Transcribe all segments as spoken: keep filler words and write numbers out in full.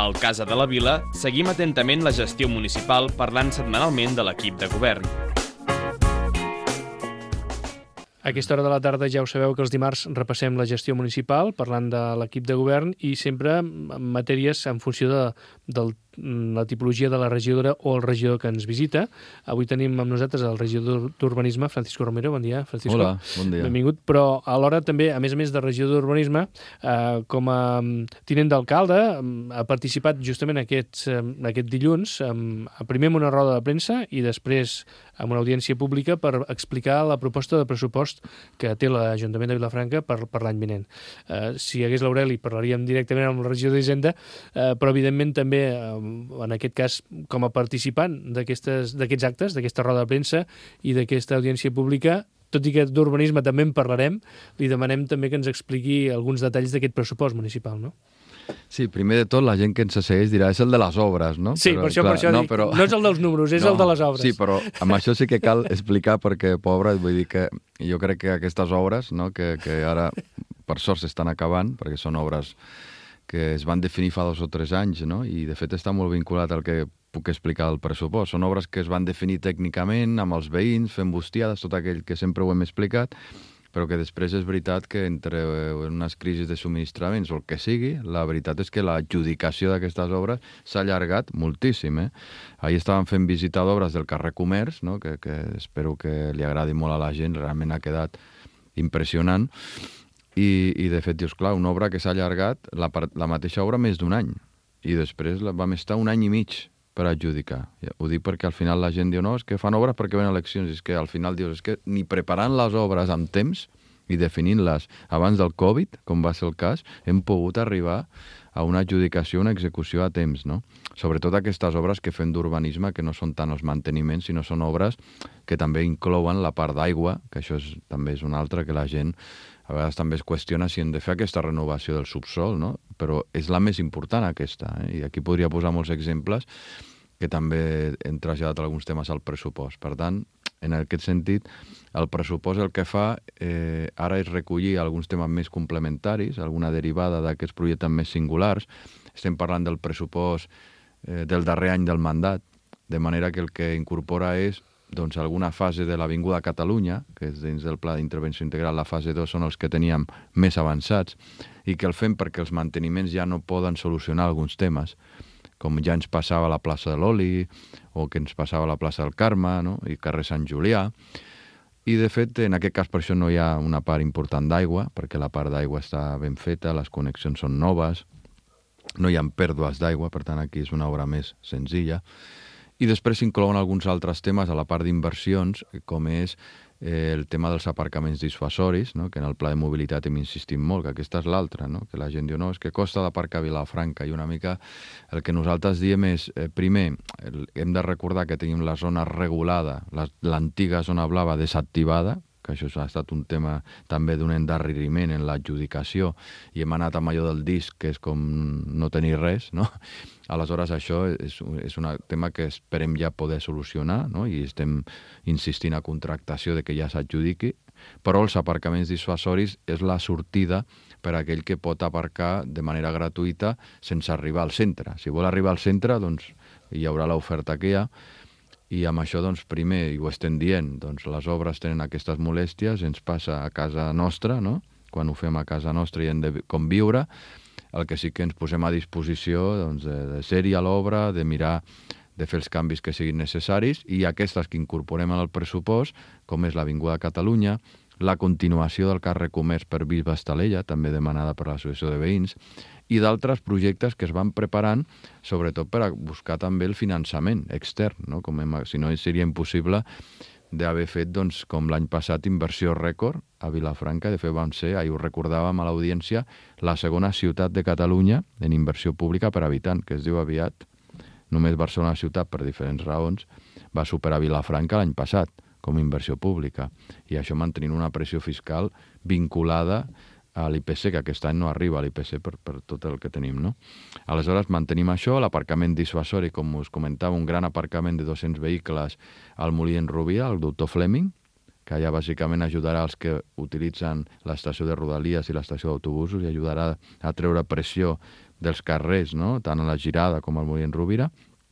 Al Casa de la Vila seguim atentament la gestió municipal parlant setmanalment de l'equip de govern. A aquesta hora de la tarda ja ho sabeu que els dimarts repassem la gestió municipal parlant de l'equip de govern i sempre en matèries en funció de, de la tipologia de la regidora o el regidor que ens visita. Avui tenim amb nosaltres el regidor d'Urbanisme, Francisco Romero. Bon dia, Francisco. Hola, bon dia. Benvingut. Però alhora també, a més a més de regidor d'Urbanisme, eh, com a tinent d'alcalde, ha participat justament aquest, aquest dilluns, eh, primer en una roda de premsa i després en una audiència pública per explicar la proposta de pressupost que té l'Ajuntament de Vilafranca per, per l'any vinent. Eh, si hi hagués l'Aureli parlaríem directament amb la regidor d'Hisenda, eh, però evidentment també, eh, en aquest cas, com a participant d'aquests actes, d'aquesta roda de premsa i d'aquesta audiència pública, tot i que d'urbanisme també en parlarem, li demanem també que ens expliqui alguns detalls d'aquest pressupost municipal, no? Sí, primer de tot, la gent que ens segueix dirà és el de les obres, no? Sí, però, per això, clar, per això no, dic, però... no és el dels números, és no, el de les obres. Sí, però amb això sí que cal explicar perquè, pobre, vull dir que jo crec que aquestes obres, no, que, que ara per sort s'estan acabant, perquè són obres que es van definir fa dos o tres anys, no? I de fet està molt vinculat al que puc explicar del pressupost. Són obres que es van definir tècnicament amb els veïns, fent bustiades, tot aquell que sempre ho hem explicat, però que després és veritat que entre unes crisis de subministraments o el que sigui, la veritat és que l'adjudicació d'aquestes obres s'ha allargat moltíssim. Eh? Ahir estàvem fent visita d'obres del carrer Comerç, no? que, que espero que li agradi molt a la gent, realment ha quedat impressionant, i, i de fet, dius, clar, una obra que s'ha allargat, la, la mateixa obra més d'un any, i després la, vam estar un any i mig per adjudicar. Ho dic perquè al final la gent diu, no, és que fan obres perquè ven eleccions, i és que al final dius, és que ni preparant les obres amb temps i definint-les abans del Covid, com va ser el cas, hem pogut arribar a una adjudicació, una execució a temps, no? Sobretot aquestes obres que fem d'urbanisme, que no són tant els manteniments, sinó són obres que també inclouen la part d'aigua, que això és, també és una altra que la gent a vegades també es qüestiona si hem de fer aquesta renovació del subsol, no? Però és la més important aquesta, eh? I aquí podria posar molts exemples que també hem traslladat alguns temes al pressupost. Per tant, en aquest sentit, el pressupost el que fa eh, ara és recollir alguns temes més complementaris, alguna derivada d'aquests projectes més singulars. Estem parlant del pressupost eh, del darrer any del mandat, de manera que el que incorpora és doncs, alguna fase de l'Avinguda Catalunya, que és dins del Pla d'Intervenció Integral, la fase dos són els que teníem més avançats, i que el fem perquè els manteniments ja no poden solucionar alguns temes, com ja ens passava a la plaça de l'Oli, o que ens passava a la plaça del Carme, no? I carrer Sant Julià. I, de fet, en aquest cas, per això no hi ha una part important d'aigua, perquè la part d'aigua està ben feta, les connexions són noves, no hi ha pèrdues d'aigua, per tant, aquí és una obra més senzilla. I després s'inclouen alguns altres temes a la part d'inversions, com és eh, el tema dels aparcaments dissuasoris, no? Que en el pla de mobilitat hem insistit molt, que aquesta és l'altra, no? Que la gent diu, no, és que costa d'aparcar a Vilafranca, i una mica el que nosaltres diem és, eh, primer, el, hem de recordar que tenim la zona regulada, l'antiga zona blava desactivada, que això ha estat un tema també d'un endarreriment en l'adjudicació, i hem anat amb allò del disc, que és com no tenir res, no? Aleshores, això és, és un tema que esperem ja poder solucionar, no? I estem insistint a contractació de que ja s'adjudiqui, però els aparcaments dissuasoris és la sortida per a aquell que pot aparcar de manera gratuïta sense arribar al centre. Si vol arribar al centre, doncs hi haurà l'oferta que hi ha, i amb això, doncs, primer, i ho estem dient, doncs les obres tenen aquestes molèsties, ens passa a casa nostra, no? Quan ho fem a casa nostra i hem de conviure, el que sí que ens posem a disposició doncs, de, de ser-hi a l'obra, de mirar de fer els canvis que siguin necessaris, i aquestes que incorporem en el pressupost, com és l'Avinguda Catalunya, la continuació del carrer Comerç per Bisbe Estalella, també demanada per l'Associació de Veïns, i d'altres projectes que es van preparant, sobretot per a buscar també el finançament extern, no? Com hem, si no seria impossible d'haver fet, doncs, com l'any passat, inversió rècord a Vilafranca. De fet, vam ser, ahir ho recordàvem a l'audiència, la segona ciutat de Catalunya en inversió pública per habitant, que es diu aviat. Només Barcelona ciutat, per diferents raons, va superar Vilafranca l'any passat com a inversió pública. I això mantenint una pressió fiscal vinculada a l'I P C, que aquest any no arriba a l'I P C per, per tot el que tenim, no? Aleshores, mantenim això, l'aparcament dissuasori, com us comentava, un gran aparcament de dos-cents vehicles al Molí en Rubia, el doctor Fleming, que allà bàsicament ajudarà els que utilitzen l'estació de Rodalies i l'estació d'autobusos i ajudarà a treure pressió dels carrers, no? Tant a la Girada com al Molí Rovira,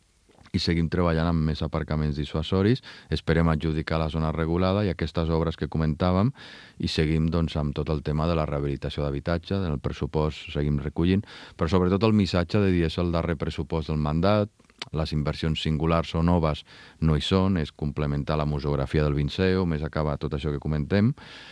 i seguim treballant amb més aparcaments dissuasoris, esperem adjudicar la zona regulada i aquestes obres que comentàvem, i seguim doncs, amb tot el tema de la rehabilitació d'habitatge, del pressupost seguim recollint, però sobretot el missatge de dir és el darrer pressupost del mandat, les inversions singulars o noves no hi són, és complementar la musografia del Vinceo, més acabar tot això que comentem,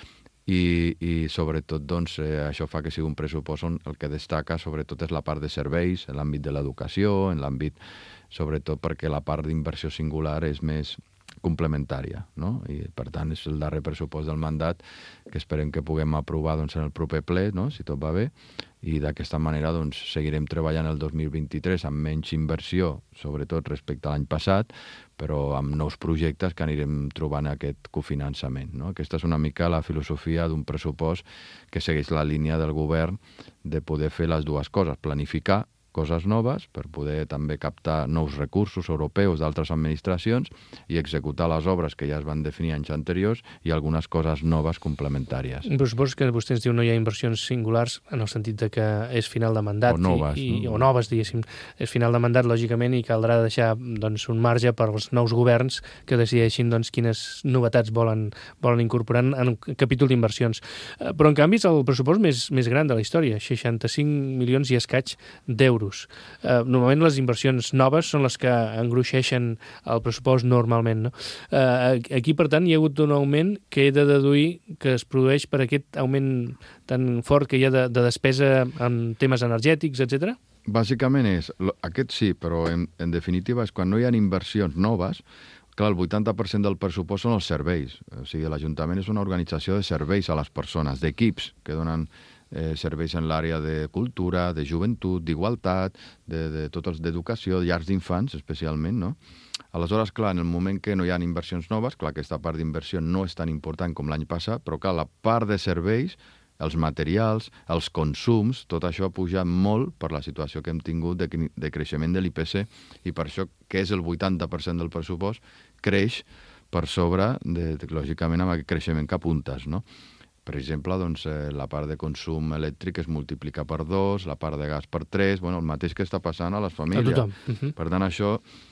i, i sobretot doncs, eh, això fa que sigui un pressupost on el que destaca sobretot és la part de serveis, en l'àmbit de l'educació, en l'àmbit sobretot perquè la part d'inversió singular és més complementària, no? I per tant és el darrer pressupost del mandat que esperem que puguem aprovar doncs, en el proper ple, no? Si tot va bé, i d'aquesta manera doncs, seguirem treballant el dos mil vint-i-tres amb menys inversió, sobretot respecte a l'any passat, però amb nous projectes que anirem trobant aquest cofinançament, no? Aquesta és una mica la filosofia d'un pressupost que segueix la línia del govern de poder fer les dues coses, planificar coses noves per poder també captar nous recursos europeus d'altres administracions i executar les obres que ja es van definir anys anteriors i algunes coses noves complementàries. Però suposo que vostè ens diu no hi ha inversions singulars en el sentit de que és final de mandat. O noves. I, i, no? O noves, diguéssim. És final de mandat, lògicament, i caldrà deixar doncs, un marge per als nous governs que decideixin doncs, quines novetats volen, volen incorporar en un capítol d'inversions. Però, en canvi, és el pressupost més, més gran de la història, seixanta-cinc milions i escaig d'euros. Uh, normalment les inversions noves són les que engruixeixen el pressupost normalment. No? Uh, aquí, per tant, hi ha hagut un augment que he de deduir que es produeix per aquest augment tan fort que hi ha de, de despesa en temes energètics, etcètera? Bàsicament és, aquest sí, però en, en definitiva és quan no hi ha inversions noves, clar, el vuitanta per cent del pressupost són els serveis. O sigui, l'Ajuntament és una organització de serveis a les persones, d'equips que donen Eh, serveis en l'àrea de cultura, de joventut, d'igualtat, de, de tots els d'educació, llars d'infants especialment, no? Aleshores, clar, en el moment que no hi ha inversions noves, clar, aquesta part d'inversió no és tan important com l'any passat, però clar, la part de serveis, els materials, els consums, tot això ha pujat molt per la situació que hem tingut de, de creixement de l'I P C i per això, que és el vuitanta per cent del pressupost, creix per sobre, de, de, lògicament, amb aquest creixement que apuntes, no? Per exemple, doncs, eh, la part de consum elèctric es multiplica per dos, la part de gas per tres, bueno, el mateix que està passant a les famílies. A tothom. Uh-huh. Per tant, això,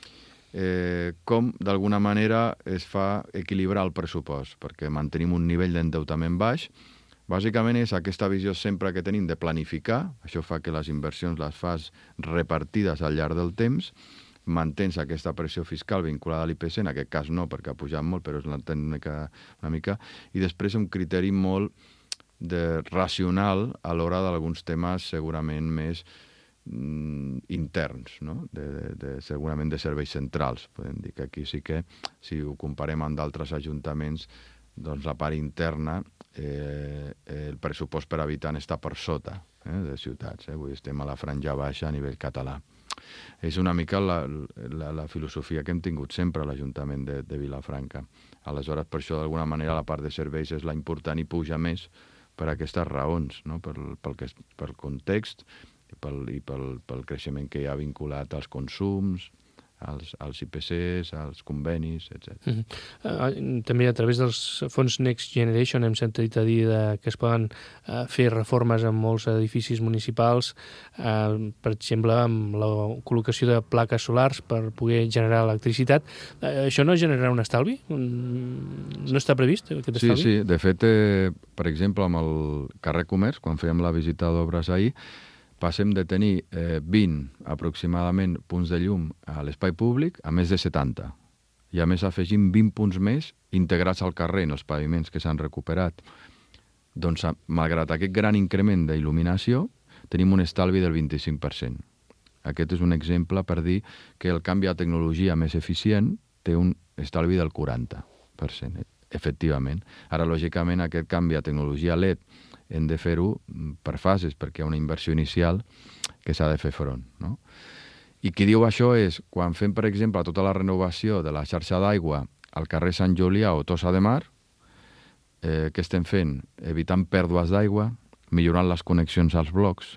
eh, com d'alguna manera es fa equilibrar el pressupost, perquè mantenim un nivell d'endeutament baix. Bàsicament és aquesta visió sempre que tenim de planificar, això fa que les inversions les fas repartides al llarg del temps, mantens aquesta pressió fiscal vinculada a l'I P C, en aquest cas no, perquè ha pujat molt, però és una tècnica una mica, i després un criteri molt de racional a l'hora d'alguns temes segurament més mm, interns, no? de, de, de, segurament de serveis centrals. Podem dir que aquí sí que, si ho comparem amb d'altres ajuntaments, doncs la part interna, eh, el pressupost per habitant està per sota eh, de ciutats. Eh? Vull dir, estem a la franja baixa a nivell català. És una mica la, la, la filosofia que hem tingut sempre a l'Ajuntament de, de Vilafranca. Aleshores, per això, d'alguna manera, la part de serveis és la important i puja més per aquestes raons, no? pel, pel, que, pel context i, pel, i pel, pel creixement que hi ha vinculat als consums, als, als I P Cs, als convenis, etcètera. Uh-huh. Uh, també a través dels fons Next Generation hem sentit a dir de, que es poden uh, fer reformes en molts edificis municipals, uh, per exemple, amb la col·locació de plaques solars per poder generar electricitat. Uh, això no generarà un estalvi? Un... No està previst aquest estalvi? Sí, sí. De fet, eh, per exemple, amb el carrer Comerç, quan fèiem la visita d'obres ahir, passem de tenir eh, vint aproximadament punts de llum a l'espai públic a més de setanta. I a més afegim vint punts més integrats al carrer en els paviments que s'han recuperat. Doncs, malgrat aquest gran increment d'il·luminació, tenim un estalvi del vint-i-cinc per cent. Aquest és un exemple per dir que el canvi a tecnologia més eficient té un estalvi del quaranta per cent, efectivament. Ara, lògicament, aquest canvi a tecnologia L E D hem de fer-ho per fases, perquè hi ha una inversió inicial que s'ha de fer front, no? I qui diu això és, quan fem, per exemple, tota la renovació de la xarxa d'aigua al carrer Sant Julià o Tossa de Mar, eh, què estem fent? Evitant pèrdues d'aigua, millorant les connexions als blocs,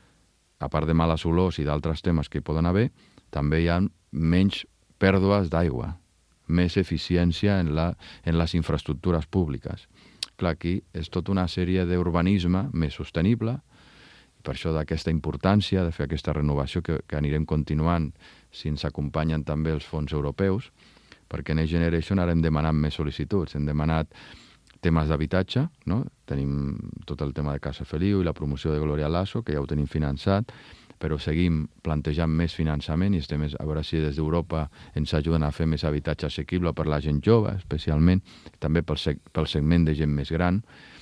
a part de males olors i d'altres temes que hi poden haver, també hi ha menys pèrdues d'aigua, més eficiència en, la, en les infraestructures públiques. Clar, aquí és tota una sèrie d'urbanisme més sostenible, per això d'aquesta importància de fer aquesta renovació que, que anirem continuant si ens acompanyen també els fons europeus, perquè Next Generation ara hem demanat més sol·licituds. Hem demanat temes d'habitatge, no? Tenim tot el tema de Casa Feliu i la promoció de Gloria Lasso, que ja ho tenim finançat, però seguim plantejant més finançament i estem a veure si des d'Europa ens ajuden a fer més habitatge assequible per la gent jove, especialment, també pel, seg pel segment de gent més gran.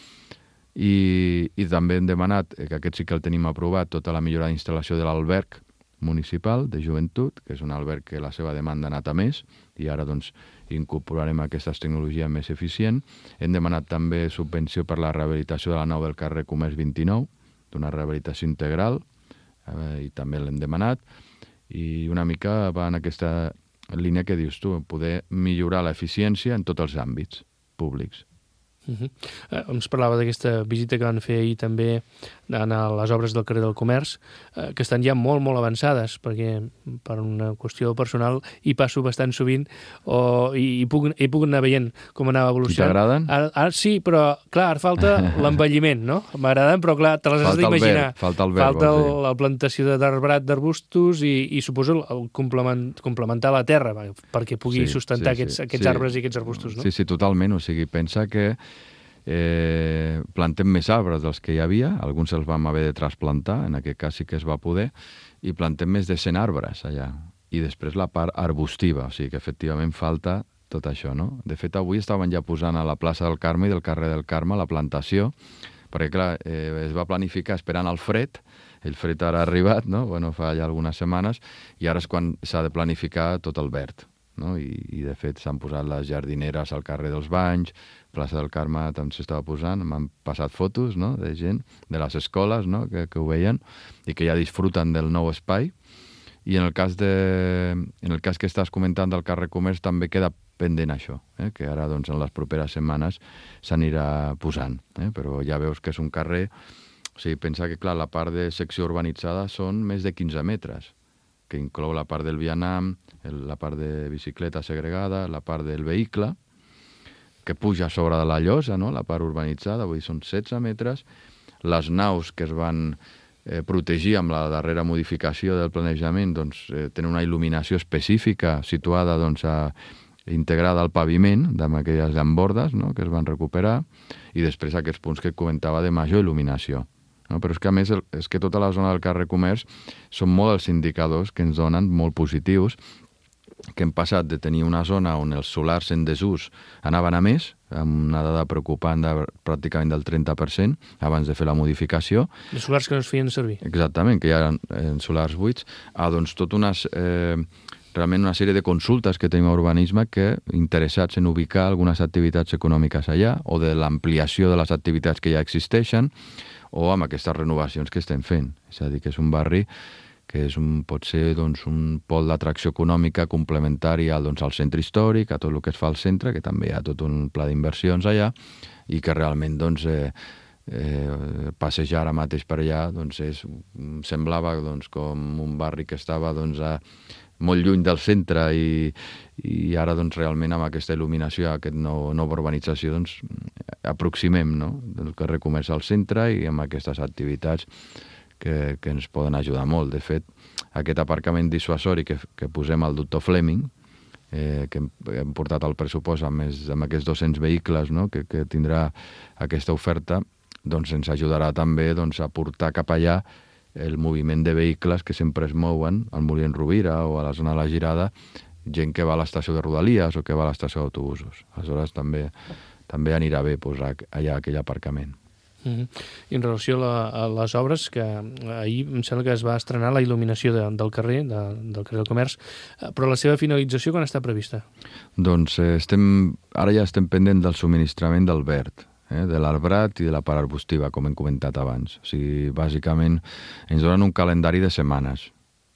I, i també hem demanat, que aquest sí que el tenim aprovat, tota la millora d'instal·lació de l'alberg municipal de joventut, que és un alberg que la seva demanda ha anat a més, i ara doncs incorporarem aquestes tecnologies més eficients. Hem demanat també subvenció per la rehabilitació de la nau del carrer Comerç vint-i-nou, d'una rehabilitació integral, eh, i també l'hem demanat, i una mica va en aquesta línia que dius tu, poder millorar l'eficiència en tots els àmbits públics. Uh -huh. eh, ens parlava d'aquesta visita que van fer ahir també a les obres del carrer del Comerç, eh, que estan ja molt, molt avançades, perquè per una qüestió personal hi passo bastant sovint o, i, i, puc, i puc anar veient com anava evolucionant. I t'agraden? Ara, ara sí, però clar, ara falta l'envelliment, no? M'agraden, però clar, te les has d'imaginar. Falta el verd. Falta el, la plantació d'arbrat, d'arbustos i, i suposo el complement, complementar la terra perquè pugui sí, sustentar sí, aquests, sí, aquests sí. arbres i aquests arbustos, no? Sí, sí, totalment. O sigui, pensa que Eh, plantem més arbres dels que hi havia, alguns els vam haver de trasplantar, en aquest cas sí que es va poder, i plantem més de cent arbres allà. I després la part arbustiva, o sigui que efectivament falta tot això, no? De fet, avui estaven ja posant a la plaça del Carme i del carrer del Carme la plantació, perquè clar, eh, es va planificar esperant el fred, el fred ara ha arribat, no? Bueno, fa ja algunes setmanes, i ara és quan s'ha de planificar tot el verd, no? I, i de fet s'han posat les jardineres al carrer dels Banys, plaça del Carme també s'estava posant, m'han passat fotos, no?, de gent, de les escoles, no?, que, que ho veien i que ja disfruten del nou espai. I en el cas, de, en el cas que estàs comentant del carrer Comerç també queda pendent això, eh? Que ara doncs, en les properes setmanes s'anirà posant. Eh? Però ja veus que és un carrer... O sigui, pensa que clar, la part de secció urbanitzada són més de quinze metres, que inclou la part del vianant, la part de bicicleta segregada, la part del vehicle, que puja sobre de la llosa, no?, la part urbanitzada, vull dir, són setze metres. Les naus que es van eh, protegir amb la darrera modificació del planejament doncs, eh, tenen una il·luminació específica situada doncs, a, integrada al paviment, amb aquelles llambordes, no?, que es van recuperar, i després aquests punts que comentava de major il·luminació. No? Però és que, a més, el, és que tota la zona del carrer Comerç són molt els indicadors que ens donen molt positius, que hem passat de tenir una zona on els solars en desús anaven a més, amb una dada preocupant de pràcticament del trenta per cent, abans de fer la modificació. Els solars que no es feien servir. Exactament, que ja eren en solars buits. Ah, doncs tot unes... Eh, realment una sèrie de consultes que tenim a urbanisme que interessats en ubicar algunes activitats econòmiques allà o de l'ampliació de les activitats que ja existeixen o amb aquestes renovacions que estem fent. És a dir, que és un barri que és un, pot ser doncs, un pol d'atracció econòmica complementari al, doncs, al centre històric, a tot el que es fa al centre, que també hi ha tot un pla d'inversions allà, i que realment doncs, eh, eh, passejar ara mateix per allà doncs, és, semblava doncs, com un barri que estava doncs, a, molt lluny del centre i, i ara doncs, realment amb aquesta il·luminació, aquesta nou, nova urbanització, doncs, aproximem, no?, el carrer Comerç al centre i amb aquestes activitats que, que ens poden ajudar molt. De fet, aquest aparcament dissuasori que, que posem al doctor Fleming, eh, que hem, hem portat al pressupost amb, més, amb aquests dos-cents vehicles, no?, que, que tindrà aquesta oferta, doncs ens ajudarà també doncs, a portar cap allà el moviment de vehicles que sempre es mouen al Molí Rovira o a la zona de la Girada, gent que va a l'estació de Rodalies o que va a l'estació d'autobusos. Aleshores també, també anirà bé posar allà aquell aparcament. Uh-huh. I en relació a, la, a les obres, que ahir em sembla que es va estrenar la il·luminació de, del carrer, de, del carrer del Comerç, però la seva finalització quan està prevista? Doncs eh, estem, ara ja estem pendent del subministrament del verd, eh, de l'arbrat i de la part arbustiva, com hem comentat abans. O sigui, bàsicament ens donen un calendari de setmanes.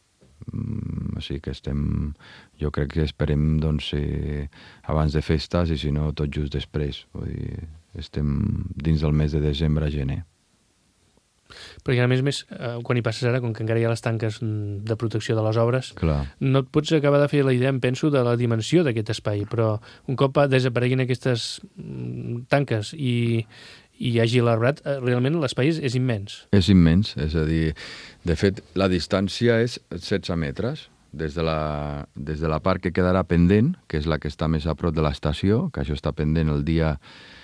Mm, o sigui que estem... Jo crec que esperem doncs, eh, abans de festes i si no tot just després. Vull dir, estem dins del mes de desembre-gener. Perquè a més a més, eh, quan hi passes ara, com que encara hi ha les tanques de protecció de les obres, clar, no et pots acabar de fer la idea, em penso, de la dimensió d'aquest espai, però un cop desapareguin aquestes tanques i, i hi hagi l'arbrat, realment l'espai és, és immens. És immens, és a dir, de fet, la distància és setze metres, des de, la, des de la part que quedarà pendent, que és la que està més a prop de l'estació, que això està pendent el dia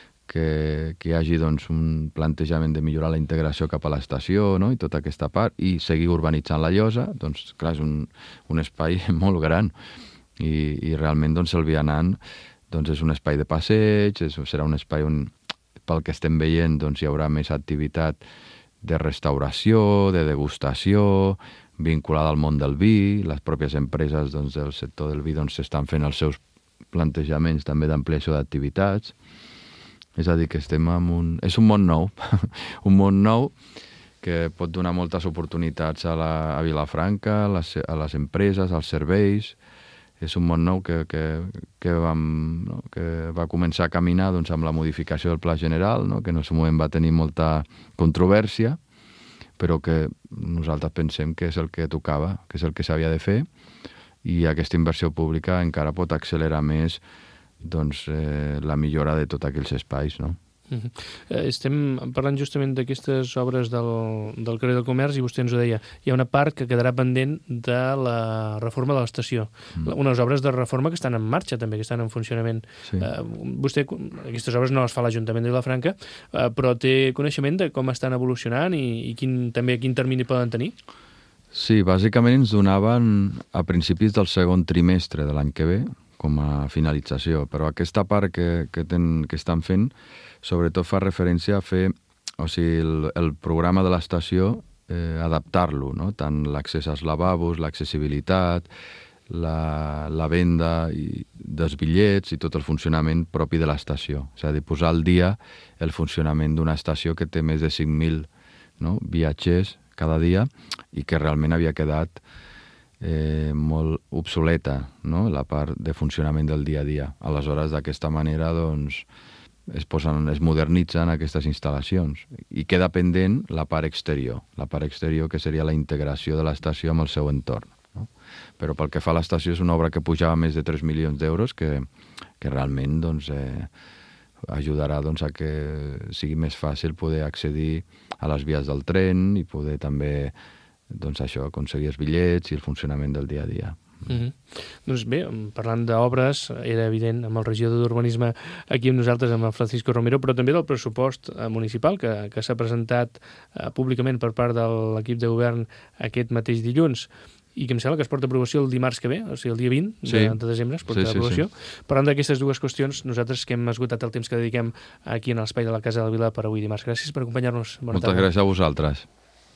que, que hi hagi doncs, un plantejament de millorar la integració cap a l'estació, no? I tota aquesta part, i seguir urbanitzant la llosa, doncs clar, és un, un espai molt gran, i, i realment doncs, el vianant doncs, és un espai de passeig, és, serà un espai on, pel que estem veient, doncs, hi haurà més activitat de restauració, de degustació, vinculada al món del vi. Les pròpies empreses doncs, del sector del vi doncs, estan fent els seus plantejaments també d'ampliació d'activitats. És a dir, que estem en un... És un món nou, un món nou que pot donar moltes oportunitats a, la, a Vilafranca, a les, a les empreses, als serveis. És un món nou que, que, que, vam, no? que va començar a caminar doncs, amb la modificació del Pla General, no? Que en el seu moment va tenir molta controvèrsia, però que nosaltres pensem que és el que tocava, que és el que s'havia de fer, i aquesta inversió pública encara pot accelerar més doncs, eh, la millora de tots aquells espais, no? Uh-huh. eh, estem parlant justament d'aquestes obres del, del carrer del Comerç, i vostè ens ho deia, hi ha una part que quedarà pendent de la reforma de l'estació, mm. unes obres de reforma que estan en marxa també, que estan en funcionament. Sí. eh, vostè, aquestes obres no les fa l'Ajuntament de Vilafranca, eh, però té coneixement de com estan evolucionant i, i quin, també quin termini poden tenir? Sí, bàsicament ens donaven a principis del segon trimestre de l'any que ve com a finalització, però aquesta part que, que, ten, que estan fent sobretot fa referència a fer, o sigui, el, el programa de l'estació, eh, adaptar-lo, no? Tant l'accés als lavabos, l'accessibilitat, la, la venda i, dels bitllets i tot el funcionament propi de l'estació. És a dir, posar al dia el funcionament d'una estació que té més de cinc mil no? viatgers cada dia i que realment havia quedat eh, molt obsoleta, no? La part de funcionament del dia a dia. Aleshores, d'aquesta manera, doncs, es, posen, es modernitzen aquestes instal·lacions i queda pendent la part exterior, la part exterior que seria la integració de l'estació amb el seu entorn. No? Però pel que fa a l'estació és una obra que pujava més de tres milions d'euros que, que realment doncs, eh, ajudarà doncs, a que sigui més fàcil poder accedir a les vies del tren i poder també doncs, això, aconseguir els bitllets i el funcionament del dia a dia. Mm-hmm. Doncs bé, parlant d'obres, era evident amb el regidor d'Urbanisme aquí amb nosaltres, amb el Francisco Romero, però també del pressupost municipal que, que s'ha presentat eh, públicament per part de l'equip de govern aquest mateix dilluns i que em sembla que es porta a aprovació el dimarts que ve, o sigui, el dia vint sí. de, de desembre es porta sí, a aprovació. Sí, sí. Parlant d'aquestes dues qüestions, nosaltres que hem esgotat el temps que dediquem aquí en l'espai de la Casa de la Vila per avui dimarts. Gràcies per acompanyar-nos. Moltes gràcies a vosaltres.